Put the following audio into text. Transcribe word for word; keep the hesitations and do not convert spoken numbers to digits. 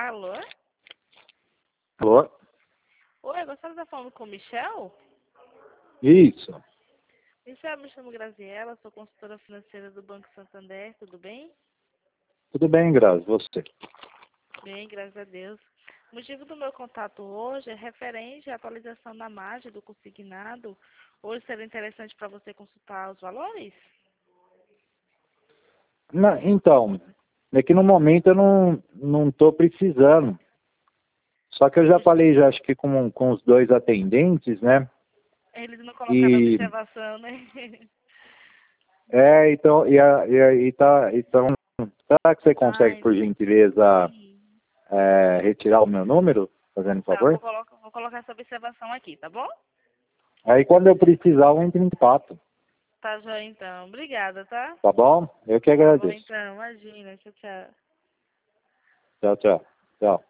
Alô? Alô? Oi, gostaria de estar falando com o Michel? Isso. Michel, me chamo Graziela, sou consultora financeira do Banco Santander, tudo bem? Tudo bem, Grazi, você? Bem, graças a Deus. O motivo do meu contato hoje é referente à atualização da margem do consignado. Hoje seria interessante para você consultar os valores? Na- então, é que no momento eu não não estou precisando. Só que eu já falei, já acho que com, com os dois atendentes, né? Eles não colocaram E observação, né? é, então, e, a, e, a- e tá, então, será que você consegue, Ai, por gentileza, sim. é, retirar o meu número, fazendo um Tá, vou favor? colocar, vou colocar essa observação aqui, tá bom? Aí quando eu precisar, eu entro em contato, Tá, joia então. Obrigada, tá? tá bom? Eu que Tá bom agradeço. então, imagina. Tchau, tchau. Tchau, tchau. Tchau.